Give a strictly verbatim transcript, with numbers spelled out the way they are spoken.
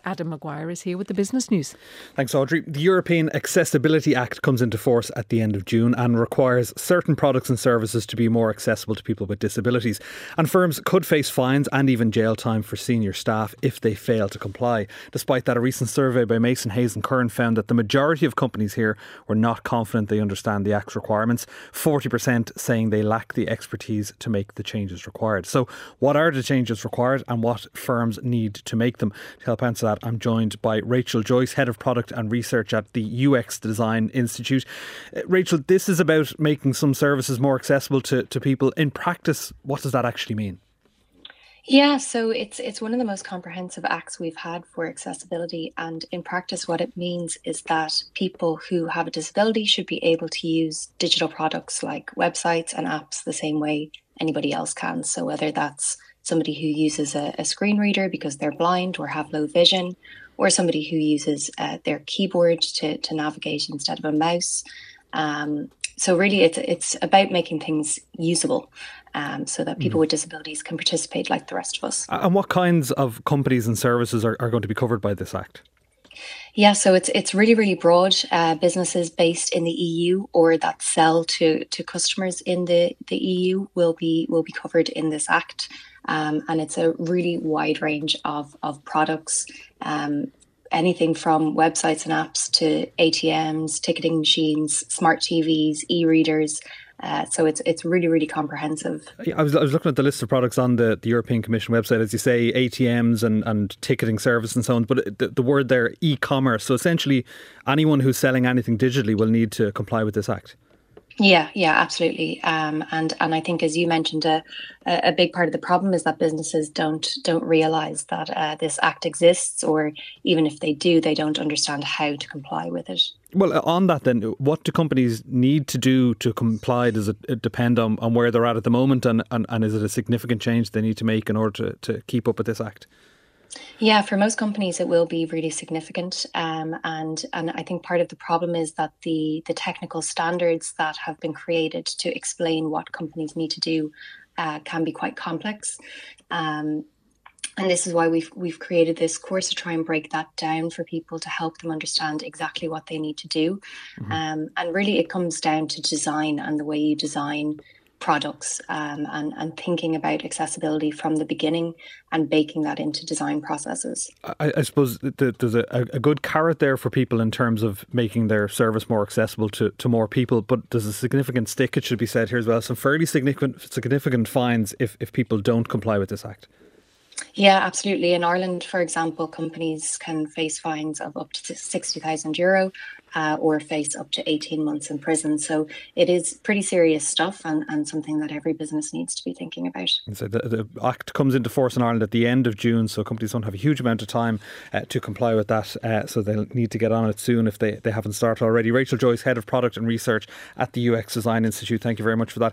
Adam Maguire is here with the business news. Thanks, Audrey. The European Accessibility Act comes into force at the end of June and requires certain products and services to be more accessible to people with disabilities. And firms could face fines and even jail time for senior staff if they fail to comply. Despite that, a recent survey by Mason, Hayes and Curran found that the majority of companies here were not confident they understand the Act's requirements, forty percent saying they lack the expertise to make the changes required. So what are the changes required and what firms need to make them? To help answer that, I'm joined by Rachel Joyce, Head of Product and Research at the U X Design Institute. Uh, Rachel, this is about making some services more accessible to, to people. In practice, what does that actually mean? Yeah, so it's it's one of the most comprehensive acts we've had for accessibility, and in practice what it means is that people who have a disability should be able to use digital products like websites and apps the same way anybody else can. So whether that's somebody who uses a, a screen reader because they're blind or have low vision, or somebody who uses uh, their keyboard to, to navigate instead of a mouse. Um, so really it's it's about making things usable um, so that people mm. with disabilities can participate like the rest of us. And what kinds of companies and services are, are going to be covered by this Act? Yeah, so it's it's really, really broad. Uh, businesses based in the E U or that sell to, to customers in the, the E U will be will be covered in this Act. Um, and it's a really wide range of, of products, um, anything from websites and apps to A T Ms, ticketing machines, smart T Vs, e-readers. Uh, so it's it's really, really comprehensive. I was I was looking at the list of products on the, the European Commission website, as you say, A T Ms and, and ticketing service and so on. But the, the word there, e-commerce. So essentially, anyone who's selling anything digitally will need to comply with this Act. Yeah, yeah, absolutely. Um, and and I think, as you mentioned, a a big part of the problem is that businesses don't don't realise that uh, this Act exists, or even if they do, they don't understand how to comply with it. Well, on that then, what do companies need to do to comply? Does it depend on, on where they're at at the moment, and, and, and is it a significant change they need to make in order to, to keep up with this Act? Yeah, for most companies, it will be really significant. Um, and and I think part of the problem is that the, the technical standards that have been created to explain what companies need to do uh, can be quite complex. Um, and this is why we've we've created this course to try and break that down for people to help them understand exactly what they need to do. Mm-hmm. Um, and really, it comes down to design and the way you design products um, and, and thinking about accessibility from the beginning and baking that into design processes. I, I suppose that there's a, a good carrot there for people in terms of making their service more accessible to, to more people, but there's a significant stick, it should be said here as well. Some fairly significant significant fines if, if people don't comply with this Act. Yeah, absolutely. In Ireland, for example, companies can face fines of up to sixty thousand euro uh, or face up to eighteen months in prison. So it is pretty serious stuff and, and something that every business needs to be thinking about. So the, the Act comes into force in Ireland at the end of June, so companies don't have a huge amount of time uh, to comply with that. Uh, so they'll need to get on it soon if they, they haven't started already. Rachel Joyce, Head of Product and Research at the U X Design Institute, thank you very much for that.